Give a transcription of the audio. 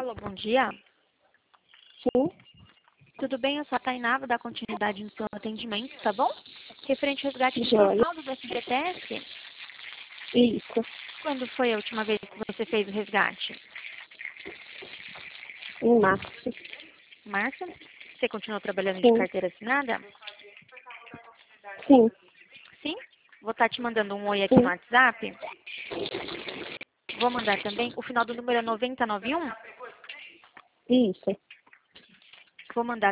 Alô, bom dia. Sim, Tudo bem? Eu sou a Tainá, vou dar continuidade no seu atendimento, tá bom? Referente ao resgate do joia. saldo do FGTS, Isso, quando foi a última vez que você fez o resgate? em março. Março? Você continuou trabalhando de Sim, carteira assinada? sim, Sim? Vou estar te mandando um oi aqui no sim, WhatsApp. Vou mandar também. O final do número é 9091. isso. Vou mandar